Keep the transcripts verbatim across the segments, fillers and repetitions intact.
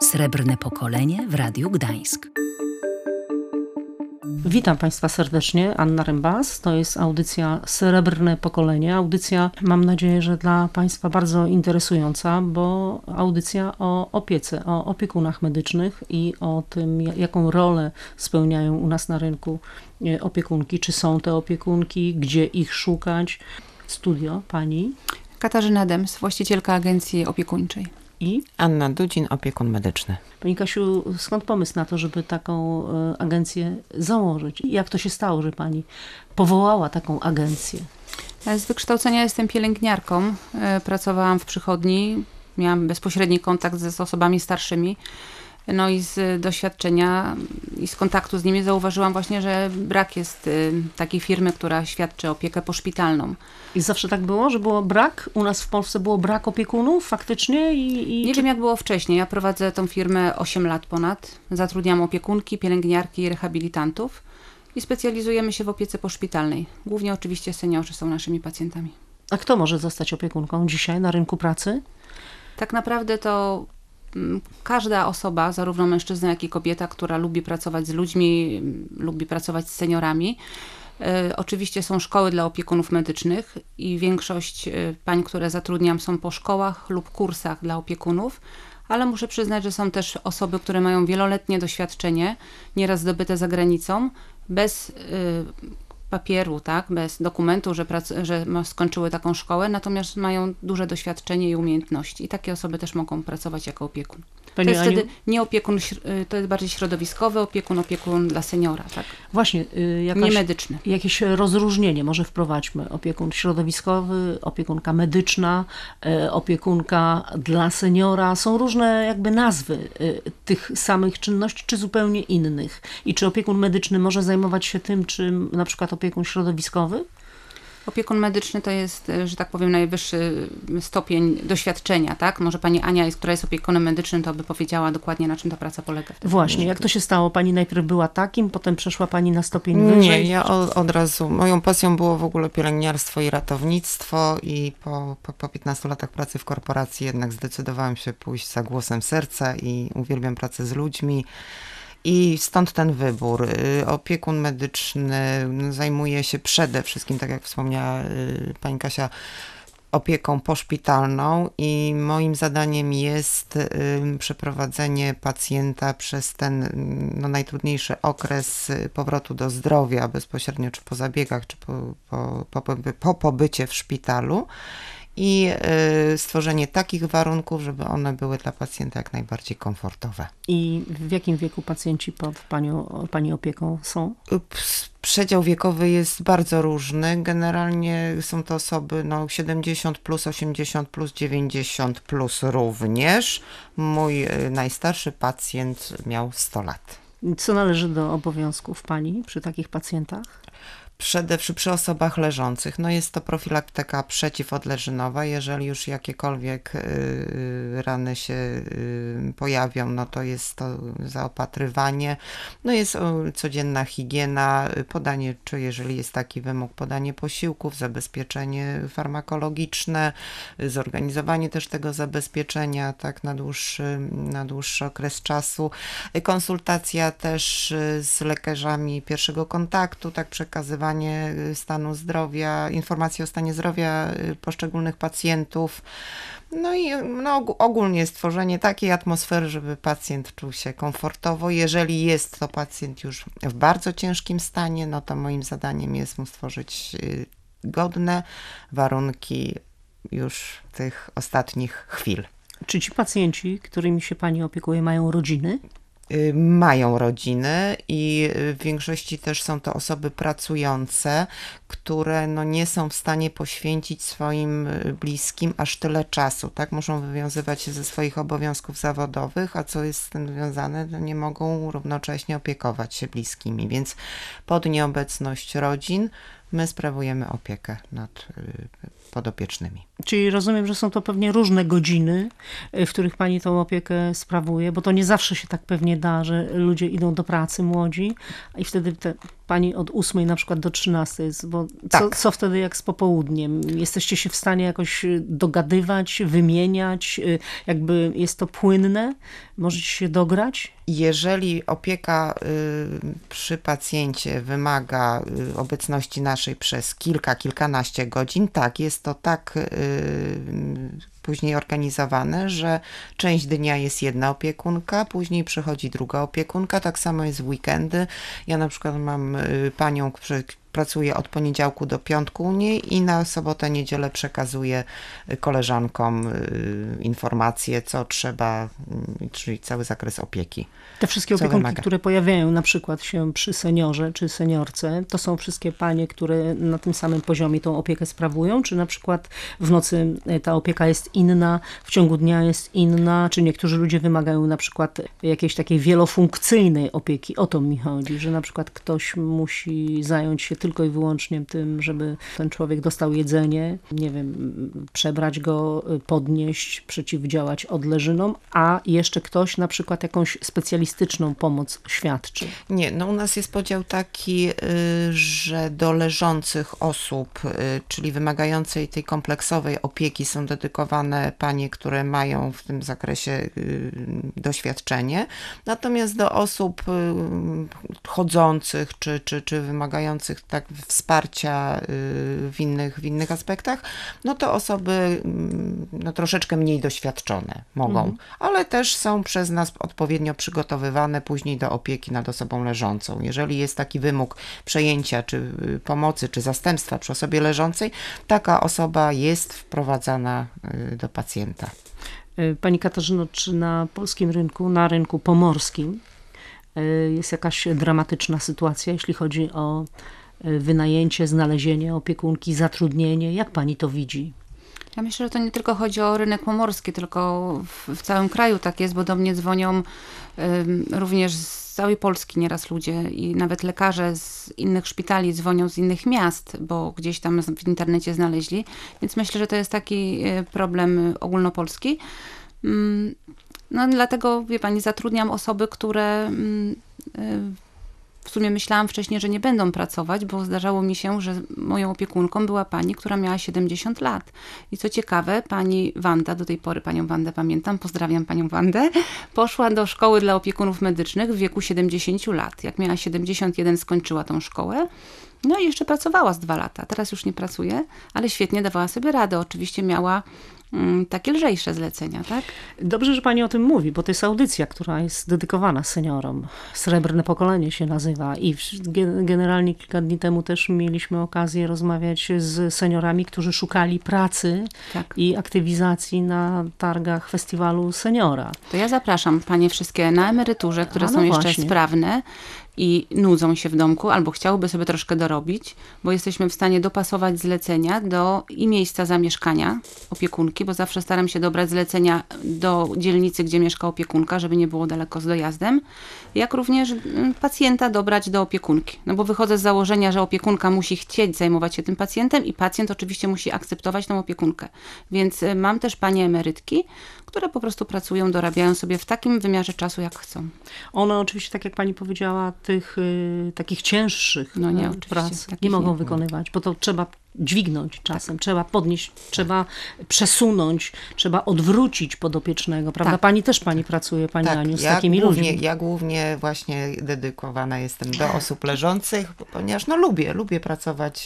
Srebrne pokolenie w Radiu Gdańsk. Witam Państwa serdecznie, Anna Rembas. To jest audycja Srebrne pokolenie. Audycja, mam nadzieję, że dla Państwa bardzo interesująca, bo audycja o opiece, o opiekunach medycznych i o tym, jaką rolę spełniają u nas na rynku opiekunki. Czy są te opiekunki, gdzie ich szukać. Studio, pani Katarzyna Dems, właścicielka agencji opiekuńczej. I Anna Dudzin, opiekun medyczny. Pani Kasiu, skąd pomysł na to, żeby taką agencję założyć? Jak to się stało, że pani powołała taką agencję? Z wykształcenia jestem pielęgniarką. Pracowałam w przychodni, miałam bezpośredni kontakt z osobami starszymi. No i z doświadczenia i z kontaktu z nimi zauważyłam właśnie, że brak jest takiej firmy, która świadczy opiekę poszpitalną. I zawsze tak było, że było brak? U nas w Polsce było brak opiekunów faktycznie? I, i Nie czy... wiem, jak było wcześniej. Ja prowadzę tą firmę osiem lat ponad. Zatrudniam opiekunki, pielęgniarki i rehabilitantów i specjalizujemy się w opiece poszpitalnej. Głównie oczywiście seniorzy są naszymi pacjentami. A kto może zostać opiekunką dzisiaj na rynku pracy? Tak naprawdę to każda osoba, zarówno mężczyzna, jak i kobieta, która lubi pracować z ludźmi, lubi pracować z seniorami. Y, oczywiście są szkoły dla opiekunów medycznych i większość y, pań, które zatrudniam, są po szkołach lub kursach dla opiekunów, ale muszę przyznać, że są też osoby, które mają wieloletnie doświadczenie, nieraz zdobyte za granicą, bez y, papieru, tak, bez dokumentu, że, prac- że skończyły taką szkołę, natomiast mają duże doświadczenie i umiejętności. I takie osoby też mogą pracować jako opiekun. Pani to jest Aniu? wtedy nie opiekun, to jest bardziej środowiskowy opiekun, opiekun dla seniora, tak? Właśnie, y, jakaś, nie medyczny. Jakieś rozróżnienie może wprowadźmy. Opiekun środowiskowy, opiekunka medyczna, y, opiekunka dla seniora. Są różne jakby nazwy y, tych samych czynności, czy zupełnie innych. I czy opiekun medyczny może zajmować się tym, czym na przykład opiekun środowiskowy? Opiekun medyczny to jest, że tak powiem, najwyższy stopień doświadczenia, tak? Może pani Ania, która jest opiekunem medycznym, to by powiedziała dokładnie, na czym ta praca polega. Właśnie, jak to się stało? Pani najpierw była takim, potem przeszła pani na stopień wyżej? Nie, ja od, od razu, moją pasją było w ogóle pielęgniarstwo i ratownictwo i po, po, po piętnastu latach pracy w korporacji jednak zdecydowałam się pójść za głosem serca i uwielbiam pracę z ludźmi. I stąd ten wybór. Opiekun medyczny zajmuje się przede wszystkim, tak jak wspomniała pani Kasia, opieką poszpitalną i moim zadaniem jest przeprowadzenie pacjenta przez ten no, najtrudniejszy okres powrotu do zdrowia, bezpośrednio czy po zabiegach, czy po, po, po, po pobycie w szpitalu. I y, stworzenie takich warunków, żeby one były dla pacjenta jak najbardziej komfortowe. I w jakim wieku pacjenci pod panią, pani opieką są? Przedział wiekowy jest bardzo różny. Generalnie są to osoby no, siedemdziesiąt plus, osiemdziesiąt plus, dziewięćdziesiąt plus również. Mój y, najstarszy pacjent miał sto lat. Co należy do obowiązków pani przy takich pacjentach? Przede wszystkim przy osobach leżących, no jest to profilaktyka przeciwodleżynowa. Jeżeli już jakiekolwiek y, rany się y, pojawią, no to jest to zaopatrywanie. No jest o, codzienna higiena, podanie, czy jeżeli jest taki wymóg, podanie posiłków, zabezpieczenie farmakologiczne, zorganizowanie też tego zabezpieczenia tak na dłuższy, na dłuższy okres czasu. Konsultacja też z lekarzami pierwszego kontaktu, tak przekazywanie stanu zdrowia, informacje o stanie zdrowia poszczególnych pacjentów. No i no, ogólnie stworzenie takiej atmosfery, żeby pacjent czuł się komfortowo. Jeżeli jest to pacjent już w bardzo ciężkim stanie, no to moim zadaniem jest mu stworzyć godne warunki już tych ostatnich chwil. Czy ci pacjenci, którymi się pani opiekuje, mają rodziny? Mają rodziny i w większości też są to osoby pracujące, które no nie są w stanie poświęcić swoim bliskim aż tyle czasu, tak? Muszą wywiązywać się ze swoich obowiązków zawodowych, a co jest z tym związane, no nie mogą równocześnie opiekować się bliskimi, więc pod nieobecność rodzin my sprawujemy opiekę nad podopiecznymi. Czyli rozumiem, że są to pewnie różne godziny, w których pani tą opiekę sprawuje, bo to nie zawsze się tak pewnie da, że ludzie idą do pracy młodzi i wtedy te, pani od ósmej na przykład do trzynastej jest, bo Tak. co, co wtedy jak z popołudniem? Jesteście się w stanie jakoś dogadywać, wymieniać, jakby jest to płynne? Możecie się dograć? Jeżeli opieka y, przy pacjencie wymaga y, obecności naszej przez kilka, kilkanaście godzin, tak, jest to tak y, później organizowane, że część dnia jest jedna opiekunka, później przychodzi druga opiekunka, tak samo jest w weekendy. Ja na przykład mam y, panią, która pracuje od poniedziałku do piątku u niej i na sobotę, niedzielę przekazuję koleżankom y, informacje, co trzeba, y, czyli cały zakres opieki. Te wszystkie Co opiekunki, wymaga? które pojawiają na przykład się przy seniorze czy seniorce, to są wszystkie panie, które na tym samym poziomie tą opiekę sprawują, czy na przykład w nocy ta opieka jest inna, w ciągu dnia jest inna, czy niektórzy ludzie wymagają na przykład jakiejś takiej wielofunkcyjnej opieki. O to mi chodzi, że na przykład ktoś musi zająć się tylko i wyłącznie tym, żeby ten człowiek dostał jedzenie, nie wiem, przebrać go, podnieść, przeciwdziałać odleżynom, a jeszcze ktoś na przykład jakąś specjalistyczną pomoc świadczy. Nie, no u nas jest podział taki, y, że do leżących osób, y, czyli wymagającej tej kompleksowej opieki, są dedykowane panie, które mają w tym zakresie y, doświadczenie. Natomiast do osób y, chodzących, czy, czy, czy wymagających tak wsparcia y, w innych, w innych aspektach, no to osoby y, no, troszeczkę mniej doświadczone mogą, mhm. ale też są przez nas odpowiednio przygotowywane później do opieki nad osobą leżącą. Jeżeli jest taki wymóg przejęcia, czy y, pomocy, czy zastępstwa przy osobie leżącej, taka osoba jest wprowadzana y, do pacjenta. Pani Katarzyno, czy na polskim rynku, na rynku pomorskim y, jest jakaś dramatyczna sytuacja, jeśli chodzi o wynajęcie, znalezienie opiekunki, zatrudnienie? Jak pani to widzi? Ja myślę, że to nie tylko chodzi o rynek pomorski, tylko w, w całym kraju tak jest, bo do mnie dzwonią um, również z całej Polski nieraz ludzie i nawet lekarze z innych szpitali dzwonią z innych miast, bo gdzieś tam w internecie znaleźli. Więc myślę, że to jest taki problem ogólnopolski. No dlatego, wie pani, zatrudniam osoby, które w sumie myślałam wcześniej, że nie będą pracować, bo zdarzało mi się, że moją opiekunką była pani, która miała siedemdziesiąt lat. I co ciekawe, pani Wanda, do tej pory panią Wandę pamiętam, pozdrawiam panią Wandę, poszła do szkoły dla opiekunów medycznych w wieku siedemdziesięciu lat. Jak miała siedemdziesiąt jeden, skończyła tą szkołę. No i jeszcze pracowała z dwa lata. Teraz już nie pracuje, ale świetnie dawała sobie radę. Oczywiście miała mm, takie lżejsze zlecenia, tak? Dobrze, że pani o tym mówi, bo to jest audycja, która jest dedykowana seniorom. Srebrne pokolenie się nazywa i generalnie kilka dni temu też mieliśmy okazję rozmawiać z seniorami, którzy szukali pracy tak. i aktywizacji na targach festiwalu seniora. To ja zapraszam panie wszystkie na emeryturze, które A, no są jeszcze właśnie. sprawne i nudzą się w domku, albo chciałyby sobie troszkę dorobić, bo jesteśmy w stanie dopasować zlecenia do i miejsca zamieszkania opiekunki, bo zawsze staram się dobrać zlecenia do dzielnicy, gdzie mieszka opiekunka, żeby nie było daleko z dojazdem, jak również pacjenta dobrać do opiekunki. No bo wychodzę z założenia, że opiekunka musi chcieć zajmować się tym pacjentem i pacjent oczywiście musi akceptować tą opiekunkę. Więc mam też panie emerytki, które po prostu pracują, dorabiają sobie w takim wymiarze czasu, jak chcą. One oczywiście, tak jak pani powiedziała, tych y, takich cięższych no nie, prac takich nie mogą nie. wykonywać, bo to trzeba dźwignąć czasem, tak. trzeba podnieść, trzeba przesunąć, trzeba odwrócić podopiecznego, prawda? Tak. Pani też pani pracuje, pani Tak, Aniu, z ja takimi głównie, ludźmi. Ja głównie właśnie dedykowana jestem do osób leżących, ponieważ no lubię, lubię pracować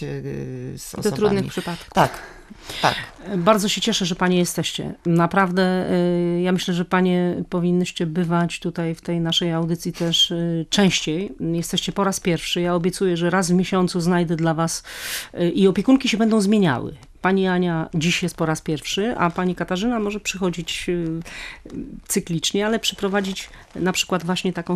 z osobami. Do trudnych przypadków. Tak, tak. Bardzo się cieszę, że panie jesteście. Naprawdę y, ja myślę, że panie powinnyście bywać tutaj w tej naszej audycji też y, częściej. Jesteście po raz pierwszy. Ja obiecuję, że raz w miesiącu znajdę dla was y, i opiekunki się będą zmieniały. Pani Ania dziś jest po raz pierwszy, a pani Katarzyna może przychodzić cyklicznie, ale przyprowadzić na przykład właśnie taką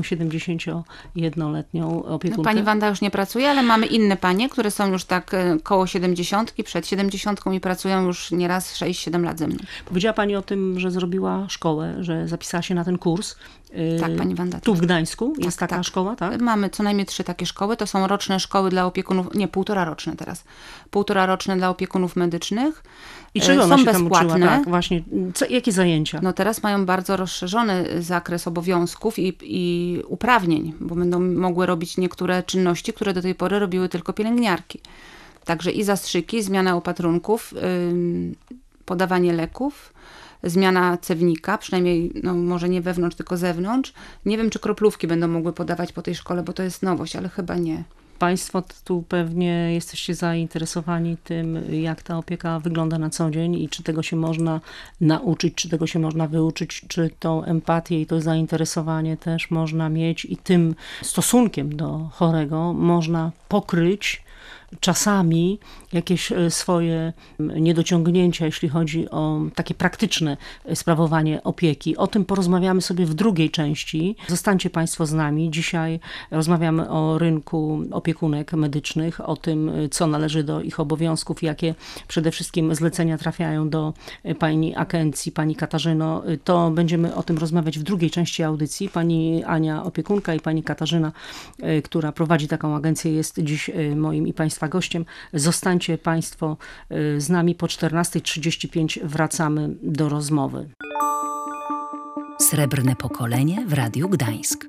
siedemdziesięciojednoletnią opiekunkę. No, pani Wanda już nie pracuje, ale mamy inne panie, które są już tak koło siedemdziesiątki, przed siedemdziesiątką i pracują już nieraz sześć siedem lat ze mną. Powiedziała pani o tym, że zrobiła szkołę, że zapisała się na ten kurs. Tak, pani Wanda. Tu w Gdańsku tak, jest taka tak. szkoła, tak? Mamy co najmniej trzy takie szkoły. To są roczne szkoły dla opiekunów, nie, półtora roczne teraz. Półtora roczne dla opiekunów medycznych medycznych. I czego Są ona się bezpłatne. tam uczyła? Tak, właśnie. Co, jakie zajęcia? No teraz mają bardzo rozszerzony zakres obowiązków i, i uprawnień, bo będą mogły robić niektóre czynności, które do tej pory robiły tylko pielęgniarki. Także i zastrzyki, zmiana opatrunków, ym, podawanie leków, zmiana cewnika, przynajmniej no, może nie wewnątrz, tylko zewnątrz. Nie wiem, czy kroplówki będą mogły podawać po tej szkole, bo to jest nowość, ale chyba nie. Państwo tu pewnie jesteście zainteresowani tym, jak ta opieka wygląda na co dzień i czy tego się można nauczyć, czy tego się można wyuczyć, czy tą empatię i to zainteresowanie też można mieć i tym stosunkiem do chorego można pokryć czasami jakieś swoje niedociągnięcia, jeśli chodzi o takie praktyczne sprawowanie opieki. O tym porozmawiamy sobie w drugiej części. Zostańcie Państwo z nami. Dzisiaj rozmawiamy o rynku opiekunek medycznych, o tym, co należy do ich obowiązków, jakie przede wszystkim zlecenia trafiają do pani Akencji, pani Katarzyno. To będziemy o tym rozmawiać w drugiej części audycji. Pani Ania opiekunka i pani Katarzyna, która prowadzi taką agencję, jest dziś moim i Państwa gościem. Zostańcie Państwo z nami. Po czternasta trzydzieści pięć wracamy do rozmowy. Srebrne pokolenie w Radiu Gdańsk.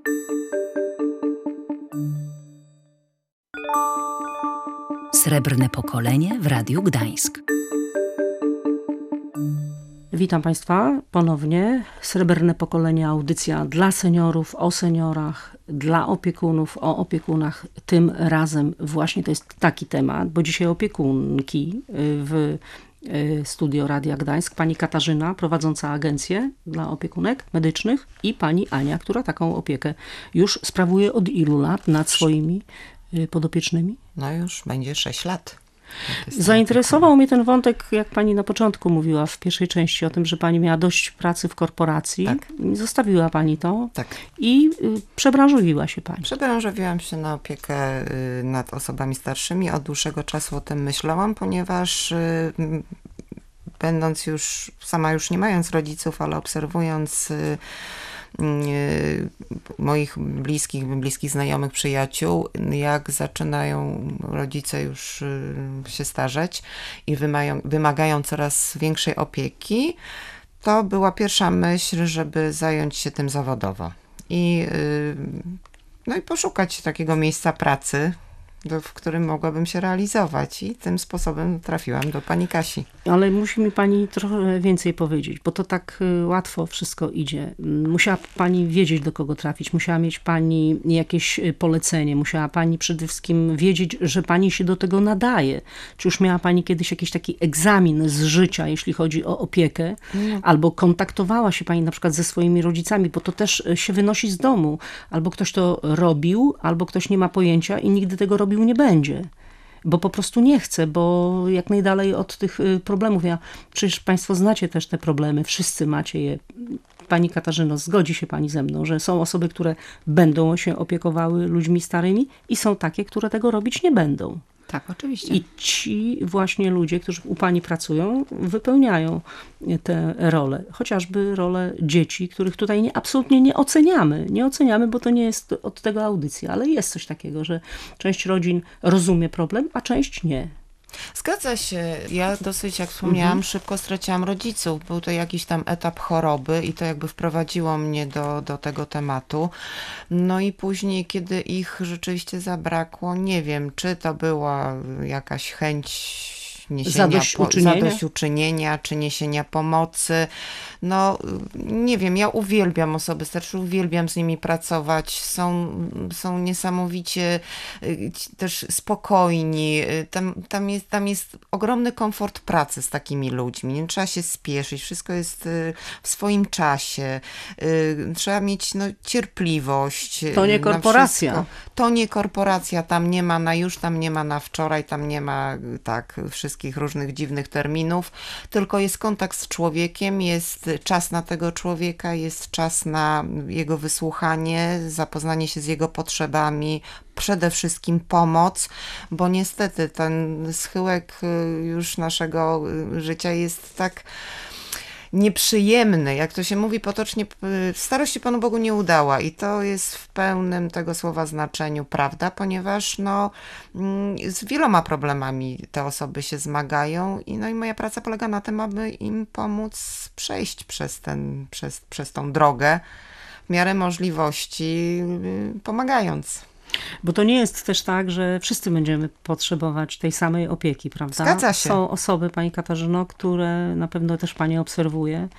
Srebrne pokolenie w Radiu Gdańsk. Witam Państwa ponownie. Srebrne pokolenie, audycja dla seniorów, o seniorach, dla opiekunów, o opiekunach. Tym razem właśnie to jest taki temat, bo dzisiaj opiekunki w studio Radia Gdańsk. Pani Katarzyna, prowadząca agencję dla opiekunek medycznych i pani Ania, która taką opiekę już sprawuje od ilu lat nad swoimi podopiecznymi? No już będzie sześć lat. Zainteresował mnie ten wątek, jak pani na początku mówiła w pierwszej części o tym, że pani miała dość pracy w korporacji. Tak. Zostawiła pani to tak. i przebranżowiła się pani. Przebranżowiłam się na opiekę nad osobami starszymi. Od dłuższego czasu o tym myślałam, ponieważ będąc już, sama już nie mając rodziców, ale obserwując moich bliskich, bliskich znajomych, przyjaciół, jak zaczynają rodzice już się starzeć i wymagają, wymagają coraz większej opieki, to była pierwsza myśl, żeby zająć się tym zawodowo. I, no i poszukać takiego miejsca pracy, w którym mogłabym się realizować. I tym sposobem trafiłam do pani Kasi. Ale musi mi pani trochę więcej powiedzieć, bo to tak łatwo wszystko idzie. Musiała pani wiedzieć, do kogo trafić. Musiała mieć pani jakieś polecenie. Musiała pani przede wszystkim wiedzieć, że pani się do tego nadaje. Czy już miała pani kiedyś jakiś taki egzamin z życia, jeśli chodzi o opiekę? No. Albo kontaktowała się pani na przykład ze swoimi rodzicami, bo to też się wynosi z domu. Albo ktoś to robił, albo ktoś nie ma pojęcia i nigdy tego robił nie będzie, bo po prostu nie chce, bo jak najdalej od tych problemów. Ja, przecież Państwo znacie też te problemy, wszyscy macie je. Pani Katarzyno, zgodzi się pani ze mną, że są osoby, które będą się opiekowały ludźmi starymi i są takie, które tego robić nie będą. Tak, oczywiście. I ci właśnie ludzie, którzy u pani pracują, wypełniają te role. Chociażby role dzieci, których tutaj nie, absolutnie nie oceniamy. Nie oceniamy, bo to nie jest od tego audycja, ale jest coś takiego, że część rodzin rozumie problem, a część nie. Zgadza się. Ja dosyć, jak wspomniałam, mhm. szybko straciłam rodziców. Był to jakiś tam etap choroby i to jakby wprowadziło mnie do, do tego tematu. No i później, kiedy ich rzeczywiście zabrakło, nie wiem, czy to była jakaś chęć niesienia zadośćuczynienia. Po, zadośćuczynienia, czy niesienia pomocy. No, nie wiem, ja uwielbiam osoby starsze, uwielbiam z nimi pracować. Są, są niesamowicie też spokojni. Tam, tam, jest, tam jest ogromny komfort pracy z takimi ludźmi. Nie trzeba się spieszyć, wszystko jest w swoim czasie. Trzeba mieć no, cierpliwość. To nie korporacja. To nie korporacja, tam nie ma na już, tam nie ma na wczoraj, tam nie ma tak wszystkich różnych dziwnych terminów, tylko jest kontakt z człowiekiem, jest czas na tego człowieka, jest czas na jego wysłuchanie, zapoznanie się z jego potrzebami, przede wszystkim pomoc, bo niestety ten schyłek już naszego życia jest tak nieprzyjemny, jak to się mówi potocznie, starość się Panu Bogu nie udała i to jest w pełnym tego słowa znaczeniu prawda, ponieważ no, z wieloma problemami te osoby się zmagają i, no i moja praca polega na tym, aby im pomóc przejść przez, ten, przez, przez tą drogę w miarę możliwości, pomagając. Bo to nie jest też tak, że wszyscy będziemy potrzebować tej samej opieki, prawda? Zgadza się. Są osoby, Pani Katarzyno, które na pewno też Pani obserwuje,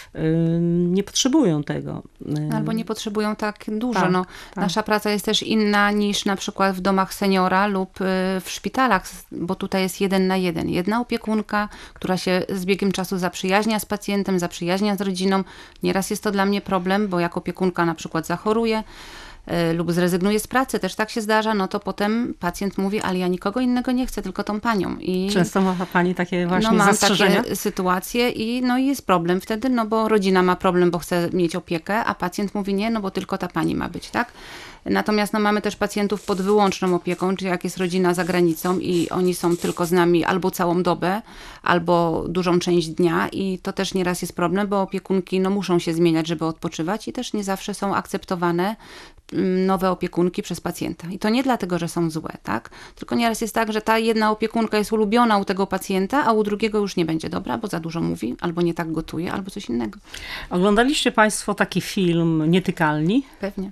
nie potrzebują tego. Albo nie potrzebują tak dużo. Tak, no, tak. Nasza praca jest też inna niż na przykład w domach seniora lub w szpitalach, bo tutaj jest jeden na jeden. Jedna opiekunka, która się z biegiem czasu zaprzyjaźnia z pacjentem, zaprzyjaźnia z rodziną. Nieraz jest to dla mnie problem, bo jak opiekunka na przykład zachoruje, lub zrezygnuje z pracy, też tak się zdarza, no to potem pacjent mówi, ale ja nikogo innego nie chcę, tylko tą panią. I często ma Pani takie właśnie no, mam zastrzeżenia? takie sytuacje i no i jest problem wtedy, no bo rodzina ma problem, bo chce mieć opiekę, a pacjent mówi nie, no bo tylko ta pani ma być, tak? Natomiast no, mamy też pacjentów pod wyłączną opieką, czyli jak jest rodzina za granicą i oni są tylko z nami albo całą dobę, albo dużą część dnia i to też nieraz jest problem, bo opiekunki no, muszą się zmieniać, żeby odpoczywać i też nie zawsze są akceptowane nowe opiekunki przez pacjenta. I to nie dlatego, że są złe, tak? Tylko nieraz jest tak, że ta jedna opiekunka jest ulubiona u tego pacjenta, a u drugiego już nie będzie dobra, bo za dużo mówi, albo nie tak gotuje, albo coś innego. Oglądaliście Państwo taki film Nietykalni? Pewnie.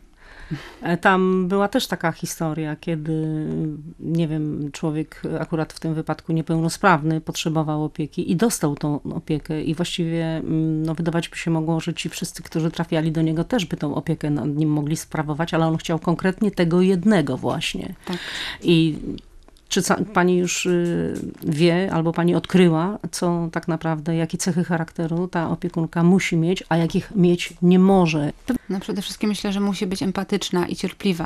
Tam była też taka historia, kiedy, nie wiem, człowiek akurat w tym wypadku niepełnosprawny potrzebował opieki i dostał tą opiekę i właściwie no, wydawać by się mogło, że ci wszyscy, którzy trafiali do niego też by tą opiekę nad nim mogli sprawować, ale on chciał konkretnie tego jednego właśnie. Tak. I czy Pani już wie, albo Pani odkryła, co tak naprawdę, jakie cechy charakteru ta opiekunka musi mieć, a jakich mieć nie może? No przede wszystkim myślę, że musi być empatyczna i cierpliwa.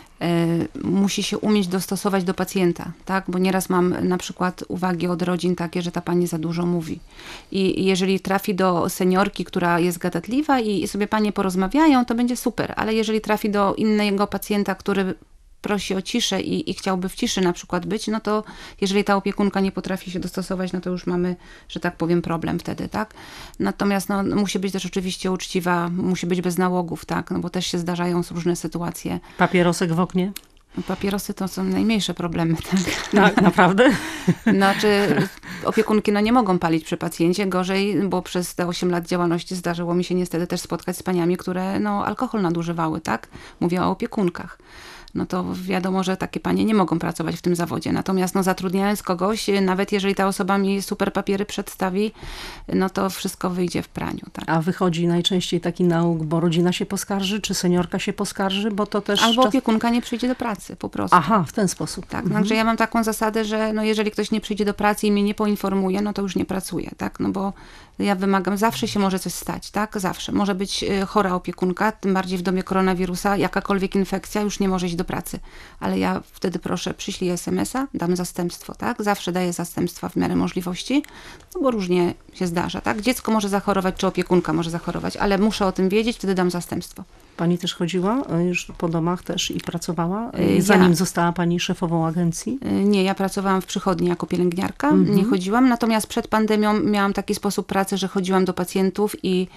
Musi się umieć dostosować do pacjenta, tak? Bo nieraz mam na przykład uwagi od rodzin takie, że ta pani za dużo mówi. I jeżeli trafi do seniorki, która jest gadatliwa i sobie panie porozmawiają, to będzie super, ale jeżeli trafi do innego pacjenta, który prosi o ciszę i, i chciałby w ciszy na przykład być, no to jeżeli ta opiekunka nie potrafi się dostosować, no to już mamy, że tak powiem, problem wtedy, tak? Natomiast no, musi być też oczywiście uczciwa, musi być bez nałogów, tak? No bo też się zdarzają różne sytuacje. Papierosek w oknie? Papierosy to są najmniejsze problemy, tak? Tak, naprawdę? Znaczy opiekunki no, nie mogą palić przy pacjencie, gorzej, bo przez te osiem lat działalności zdarzyło mi się niestety też spotkać z paniami, które no, alkohol nadużywały, tak? Mówię o opiekunkach. No to wiadomo, że takie panie nie mogą pracować w tym zawodzie. Natomiast no, zatrudniając kogoś, nawet jeżeli ta osoba mi super papiery przedstawi, no to wszystko wyjdzie w praniu. Tak? A wychodzi najczęściej taki nauk, bo rodzina się poskarży, czy seniorka się poskarży, bo to też... Albo czas... opiekunka nie przyjdzie do pracy, po prostu. Aha, w ten sposób. Tak, mhm. Także ja mam taką zasadę, że no, jeżeli ktoś nie przyjdzie do pracy i mnie nie poinformuje, no to już nie pracuje, tak? No bo ja wymagam, zawsze się może coś stać, tak? Zawsze. Może być chora opiekunka, tym bardziej w dobie koronawirusa, jakakolwiek infekcja, już nie może iść do pracy. Ale ja wtedy proszę, przyślij es em es a, dam zastępstwo, tak? Zawsze daję zastępstwa w miarę możliwości, no bo różnie się zdarza, tak? Dziecko może zachorować, czy opiekunka może zachorować, ale muszę o tym wiedzieć, wtedy dam zastępstwo. Pani też chodziła już po domach też i pracowała, zanim ja. została Pani szefową agencji? Nie, ja pracowałam w przychodni jako pielęgniarka, Mhm. nie chodziłam, natomiast przed pandemią miałam taki sposób pracy, że chodziłam do pacjentów i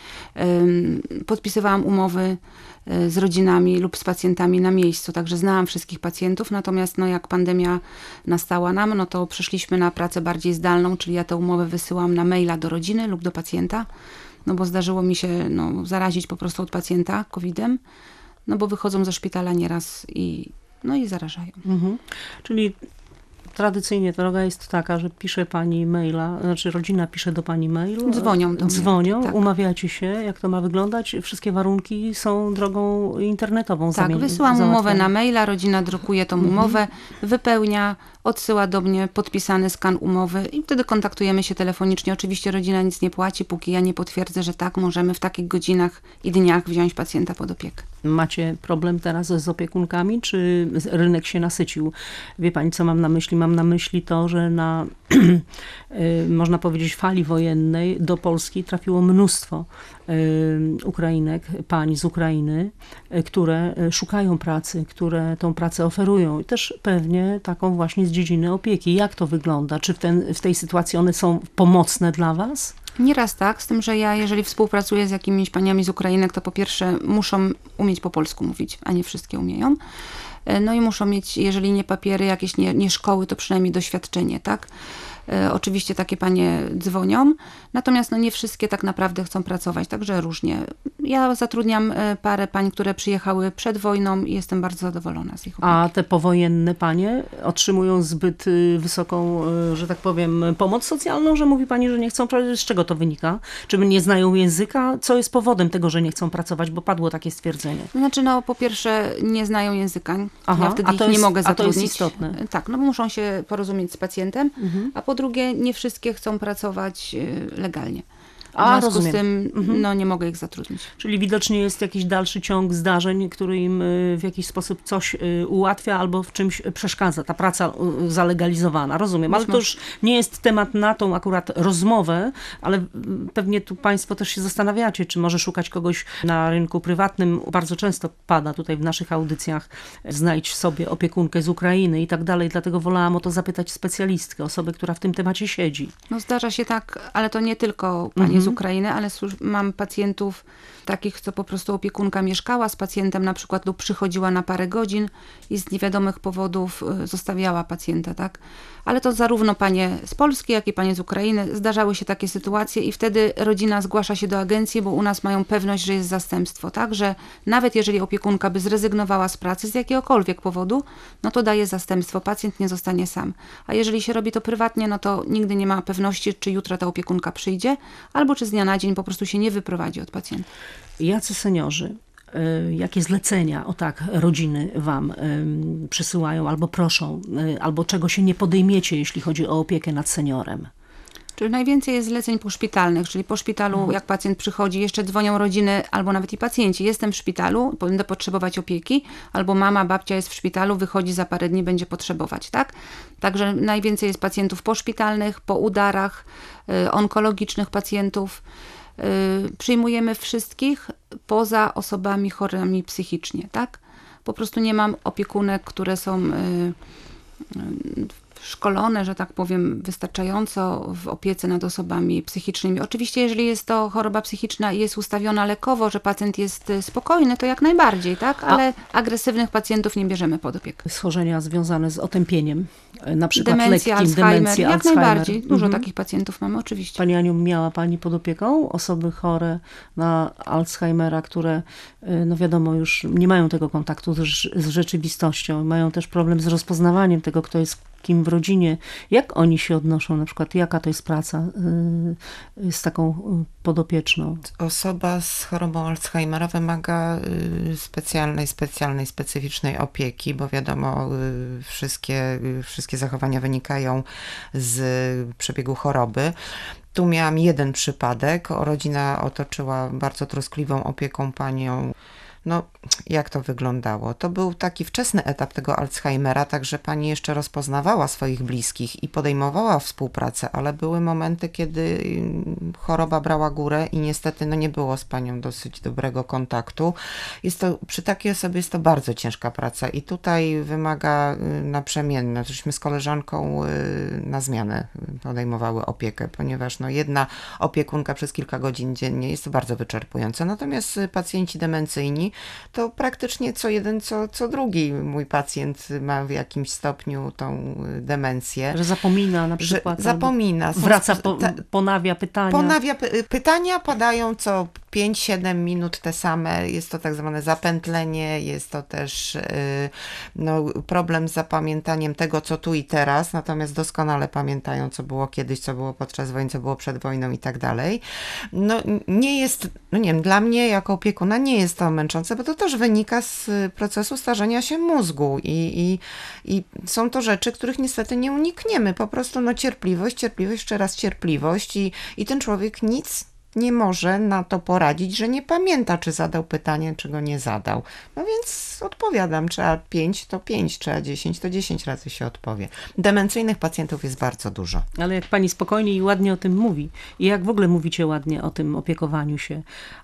ym, podpisywałam umowy z rodzinami lub z pacjentami na miejscu, także znałam wszystkich pacjentów, natomiast no, jak pandemia nastała nam, no to przeszliśmy na pracę bardziej zdalną, czyli ja tę umowę wysyłam na maila do rodziny lub do pacjenta, no bo zdarzyło mi się no, zarazić po prostu od pacjenta kowidem, no bo wychodzą ze szpitala nieraz i, no i zarażają. Mhm. Czyli tradycyjnie droga jest taka, że pisze Pani maila, znaczy rodzina pisze do Pani mail. Dzwonią do mnie. Dzwonią, tak. umawiacie się, jak to ma wyglądać. Wszystkie warunki są drogą internetową. Tak, wysyłam umowę na maila, rodzina drukuje tą umowę, wypełnia, odsyła do mnie podpisany skan umowy i wtedy kontaktujemy się telefonicznie. Oczywiście rodzina nic nie płaci, póki ja nie potwierdzę, że tak, możemy w takich godzinach i dniach wziąć pacjenta pod opiekę. Macie problem teraz z opiekunkami, czy rynek się nasycił? Wie Pani, co mam na myśli? Mam na myśli to, że na, można powiedzieć, fali wojennej do Polski trafiło mnóstwo Ukrainek, pań z Ukrainy, które szukają pracy, które tą pracę oferują i też pewnie taką właśnie z dziedziny opieki. Jak to wygląda? Czy w, ten, w tej sytuacji one są pomocne dla Was? Nieraz tak, z tym, że ja jeżeli współpracuję z jakimiś paniami z Ukrainek, to po pierwsze muszą umieć po polsku mówić, a nie wszystkie umieją. No i muszą mieć, jeżeli nie papiery, jakieś nie, nie szkoły, to przynajmniej doświadczenie, tak? E, oczywiście takie panie dzwonią, natomiast no nie wszystkie tak naprawdę chcą pracować, także różnie. Ja zatrudniam parę pań, które przyjechały przed wojną i jestem bardzo zadowolona z ich opieki. A te powojenne panie otrzymują zbyt wysoką, że tak powiem, pomoc socjalną, że mówi pani, że nie chcą pracować? Z czego to wynika? Czy nie znają języka? Co jest powodem tego, że nie chcą pracować? Bo padło takie stwierdzenie. Znaczy, no po pierwsze nie znają języka. Aha, ja wtedy a to ich jest, nie mogę zatrudnić. A to jest istotne. Tak, no bo muszą się porozumieć z pacjentem, mhm. a po drugie nie wszystkie chcą pracować legalnie. W A, związku rozumiem. z tym mhm. no, nie mogę ich zatrudnić. Czyli widocznie jest jakiś dalszy ciąg zdarzeń, który im w jakiś sposób coś ułatwia albo w czymś przeszkadza. Ta praca zalegalizowana, rozumiem. Ale to już nie jest temat na tą akurat rozmowę, ale pewnie tu państwo też się zastanawiacie, czy może szukać kogoś na rynku prywatnym. Bardzo często pada tutaj w naszych audycjach znajdź sobie opiekunkę z Ukrainy i tak dalej. Dlatego wolałam o to zapytać specjalistkę, osobę, która w tym temacie siedzi. No zdarza się tak, ale to nie tylko panie z Ukrainy, ale mam pacjentów takich, co po prostu opiekunka mieszkała z pacjentem na przykład lub przychodziła na parę godzin i z niewiadomych powodów zostawiała pacjenta, tak? Ale to zarówno panie z Polski, jak i panie z Ukrainy. Zdarzały się takie sytuacje i wtedy rodzina zgłasza się do agencji, bo u nas mają pewność, że jest zastępstwo, tak? Że nawet jeżeli opiekunka by zrezygnowała z pracy z jakiegokolwiek powodu, no to daje zastępstwo, pacjent nie zostanie sam. A jeżeli się robi to prywatnie, no to nigdy nie ma pewności, czy jutro ta opiekunka przyjdzie, albo czy z dnia na dzień po prostu się nie wyprowadzi od pacjenta. Jacy seniorzy, jakie zlecenia, o tak, rodziny wam przysyłają albo proszą, albo czego się nie podejmiecie, jeśli chodzi o opiekę nad seniorem? Czyli najwięcej jest zleceń poszpitalnych, czyli po szpitalu, mhm. jak pacjent przychodzi, jeszcze dzwonią rodziny, albo nawet i pacjenci. Jestem w szpitalu, będę potrzebować opieki, albo mama, babcia jest w szpitalu, wychodzi za parę dni, będzie potrzebować, tak? Także najwięcej jest pacjentów poszpitalnych, po udarach, y, onkologicznych pacjentów. Y, przyjmujemy wszystkich poza osobami chorymi psychicznie, tak? Po prostu nie mam opiekunek, które są y, y, szkolone, że tak powiem, wystarczająco w opiece nad osobami psychicznymi. Oczywiście, jeżeli jest to choroba psychiczna i jest ustawiona lekowo, że pacjent jest spokojny, to jak najbardziej, tak? Ale A... agresywnych pacjentów nie bierzemy pod opiekę. Schorzenia związane z otępieniem, na przykład demencja, lekkim, Alzheimer, demencja, jak Alzheimer. najbardziej. Dużo mhm. takich pacjentów mamy, oczywiście. Pani Aniu, miała pani pod opieką osoby chore na Alzheimera, które, no wiadomo, już nie mają tego kontaktu z, z rzeczywistością, mają też problem z rozpoznawaniem tego, kto jest kim w rodzinie. Jak oni się odnoszą, na przykład jaka to jest praca y, z taką podopieczną? Osoba z chorobą Alzheimera wymaga y, specjalnej, specjalnej, specyficznej opieki, bo wiadomo, y, wszystkie, y, wszystkie zachowania wynikają z przebiegu choroby. Tu miałam jeden przypadek. Rodzina otoczyła bardzo troskliwą opieką panią. No, jak to wyglądało? To był taki wczesny etap tego Alzheimera, także pani jeszcze rozpoznawała swoich bliskich i podejmowała współpracę, ale były momenty, kiedy choroba brała górę i niestety no, nie było z panią dosyć dobrego kontaktu. Jest to, przy takiej osobie jest to bardzo ciężka praca i tutaj wymaga naprzemienne. Żeśmy z koleżanką na zmianę podejmowały opiekę, ponieważ no, jedna opiekunka przez kilka godzin dziennie jest to bardzo wyczerpujące. Natomiast pacjenci demencyjni to praktycznie co jeden, co, co drugi mój pacjent ma w jakimś stopniu tą demencję. Że zapomina na przykład. Że zapomina. Wraca, po, ponawia pytania. Ponawia, pytania padają co pięć siedem minut te same. Jest to tak zwane zapętlenie, jest to też no, problem z zapamiętaniem tego, co tu i teraz, natomiast doskonale pamiętają, co było kiedyś, co było podczas wojny, co było przed wojną i tak dalej. No nie jest, no nie wiem, dla mnie jako opiekuna nie jest to męczące, bo to też wynika z procesu starzenia się mózgu i, i, i są to rzeczy, których niestety nie unikniemy. Po prostu no cierpliwość, cierpliwość, jeszcze raz cierpliwość i, i ten człowiek nic nie może na to poradzić, że nie pamięta, czy zadał pytanie, czy go nie zadał. No więc odpowiadam, trzeba pięć, to pięć, trzeba dziesięć, to dziesięć razy się odpowie. Demencyjnych pacjentów jest bardzo dużo. Ale jak pani spokojnie i ładnie o tym mówi i jak w ogóle mówicie ładnie o tym opiekowaniu się,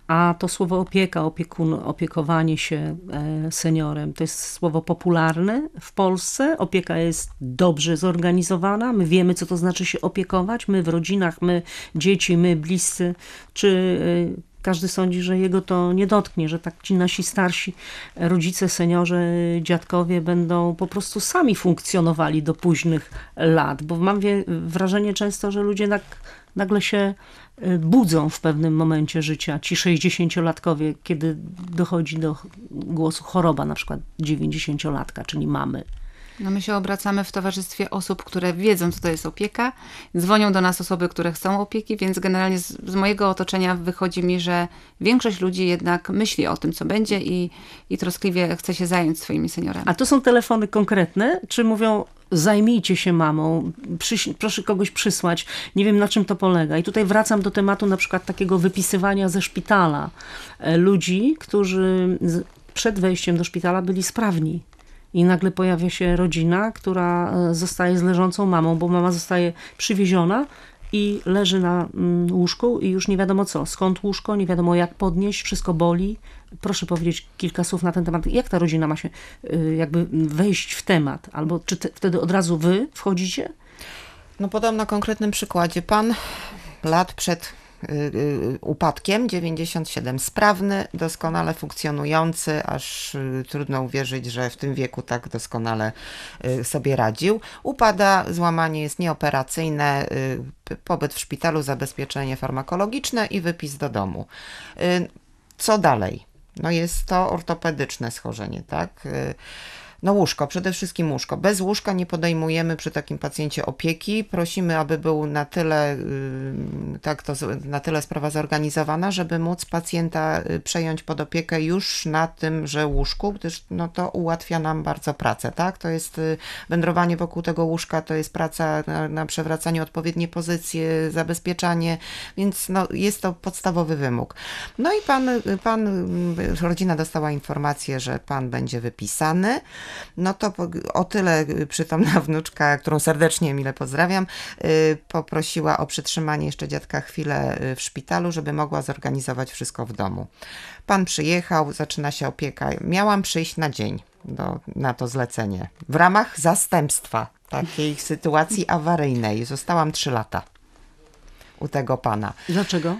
A to słowo opieka, opiekun, opiekowanie się seniorem, to jest słowo popularne w Polsce. Opieka jest dobrze zorganizowana. My wiemy, co to znaczy się opiekować. My w rodzinach, my dzieci, my bliscy. Czy każdy sądzi, że jego to nie dotknie, że tak ci nasi starsi rodzice, seniorzy, dziadkowie będą po prostu sami funkcjonowali do późnych lat? Bo mam wrażenie często, że ludzie tak nagle się budzą w pewnym momencie życia, ci sześćdziesięciolatkowie, kiedy dochodzi do głosu choroba na przykład dziewięćdziesięciolatka, czyli mamy. No my się obracamy w towarzystwie osób, które wiedzą, co to jest opieka. Dzwonią do nas osoby, które chcą opieki, więc generalnie z, z mojego otoczenia wychodzi mi, że większość ludzi jednak myśli o tym, co będzie i, i troskliwie chce się zająć swoimi seniorami. A to są telefony konkretne? Czy mówią, zajmijcie się mamą, przyś, proszę kogoś przysłać, nie wiem na czym to polega. I tutaj wracam do tematu na przykład takiego wypisywania ze szpitala ludzi, którzy przed wejściem do szpitala byli sprawni. I nagle pojawia się rodzina, która zostaje z leżącą mamą, bo mama zostaje przywieziona i leży na łóżku i już nie wiadomo co, skąd łóżko, nie wiadomo jak podnieść, wszystko boli. Proszę powiedzieć kilka słów na ten temat. Jak ta rodzina ma się jakby wejść w temat? Albo czy te, wtedy od razu wy wchodzicie? No podam na konkretnym przykładzie. Pan lat przed upadkiem, dziewięćdziesiąt siedem, sprawny, doskonale funkcjonujący, aż trudno uwierzyć, że w tym wieku tak doskonale sobie radził. Upada, złamanie jest nieoperacyjne, pobyt w szpitalu, zabezpieczenie farmakologiczne i wypis do domu. Co dalej? No jest to ortopedyczne schorzenie, tak? No łóżko, przede wszystkim łóżko. Bez łóżka nie podejmujemy przy takim pacjencie opieki. Prosimy, aby był na tyle, tak to, na tyle sprawa zorganizowana, żeby móc pacjenta przejąć pod opiekę już na tymże łóżku, gdyż no to ułatwia nam bardzo pracę, tak? To jest wędrowanie wokół tego łóżka, to jest praca na, na przewracaniu odpowiedniej pozycje, zabezpieczanie, więc no jest to podstawowy wymóg. No i pan, pan, rodzina dostała informację, że pan będzie wypisany. No to o tyle przytomna wnuczka, którą serdecznie mile pozdrawiam, poprosiła o przetrzymanie jeszcze dziadka chwilę w szpitalu, żeby mogła zorganizować wszystko w domu. Pan przyjechał, zaczyna się opieka. Miałam przyjść na dzień do, na to zlecenie. W ramach zastępstwa takiej sytuacji awaryjnej. Zostałam trzy lata u tego pana. Dlaczego?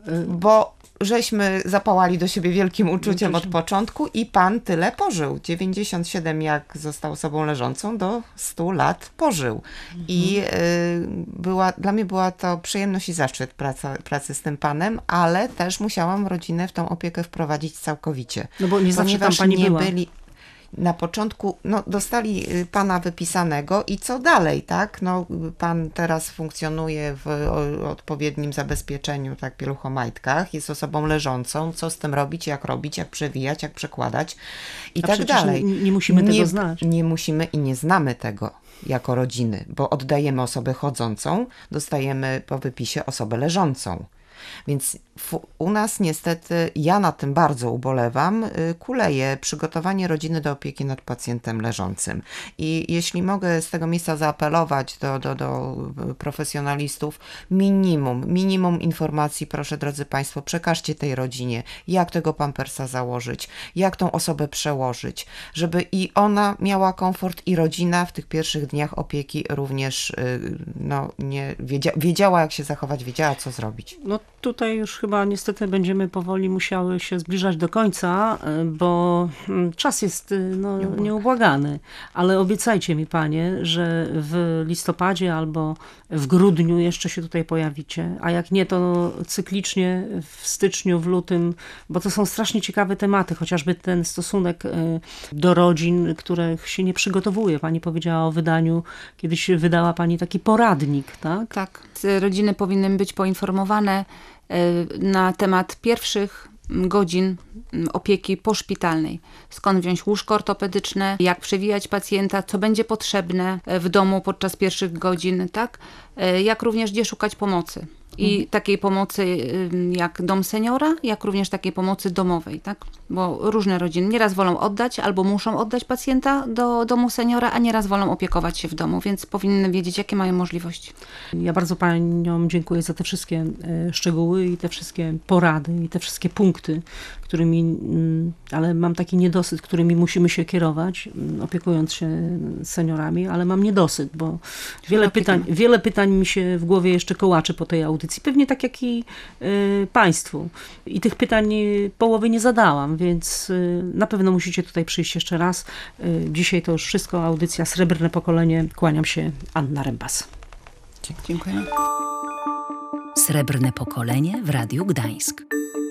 Bo żeśmy zapałali do siebie wielkim uczuciem od początku i pan tyle pożył. dziewięćdziesiąt siedem, jak został osobą leżącą, do stu lat pożył. Mhm. I y, była, dla mnie była to przyjemność i zaszczyt praca, pracy z tym panem, ale też musiałam rodzinę w tą opiekę wprowadzić całkowicie. No bo nie zawsze tam pani nie była. byli. Na początku no, dostali pana wypisanego i co dalej, tak? No, pan teraz funkcjonuje w odpowiednim zabezpieczeniu, tak, pieluchomajtkach, jest osobą leżącą, co z tym robić, jak robić, jak przewijać, jak przekładać i A tak dalej. Nie, nie musimy nie, tego znać. Nie musimy i nie znamy tego jako rodziny, bo oddajemy osobę chodzącą, dostajemy po wypisie osobę leżącą. Więc u nas niestety, ja na tym bardzo ubolewam, kuleje przygotowanie rodziny do opieki nad pacjentem leżącym. I jeśli mogę z tego miejsca zaapelować do, do, do profesjonalistów, minimum, minimum informacji, proszę drodzy Państwo, przekażcie tej rodzinie, jak tego pampersa założyć, jak tą osobę przełożyć, żeby i ona miała komfort i rodzina w tych pierwszych dniach opieki również no, nie, wiedzia, wiedziała, jak się zachować, wiedziała, co zrobić. No tutaj już chyba niestety będziemy powoli musiały się zbliżać do końca, bo czas jest no, nieubłagany. Ale obiecajcie mi panie, że w listopadzie albo w grudniu jeszcze się tutaj pojawicie, a jak nie, to cyklicznie w styczniu, w lutym, bo to są strasznie ciekawe tematy, chociażby ten stosunek do rodzin, których się nie przygotowuje. Pani powiedziała o wydaniu, kiedyś wydała pani taki poradnik, tak? Tak. Rodziny powinny być poinformowane na temat pierwszych godzin opieki poszpitalnej. Skąd wziąć łóżko ortopedyczne, jak przewijać pacjenta, co będzie potrzebne w domu podczas pierwszych godzin, tak? Jak również gdzie szukać pomocy. I Mhm. takiej pomocy y, jak dom seniora, jak również takiej pomocy domowej, tak? Bo różne rodziny nieraz wolą oddać albo muszą oddać pacjenta do domu seniora, a nieraz wolą opiekować się w domu, więc powinny wiedzieć, jakie mają możliwości. Ja bardzo Paniom dziękuję za te wszystkie e, szczegóły i te wszystkie porady i te wszystkie punkty, którymi, mm, ale mam taki niedosyt, którymi musimy się kierować, mm, opiekując się seniorami, ale mam niedosyt, bo wiele opiekun. pytań, wiele pytań mi się w głowie jeszcze kołaczy po tej audycji, pewnie tak jak i y, Państwu. I tych pytań y, połowy nie zadałam, więc y, na pewno musicie tutaj przyjść jeszcze raz. Y, dzisiaj to już wszystko, audycja Srebrne Pokolenie. Kłaniam się, Anna Rembas. Dziękuję. Srebrne Pokolenie w Radiu Gdańsk.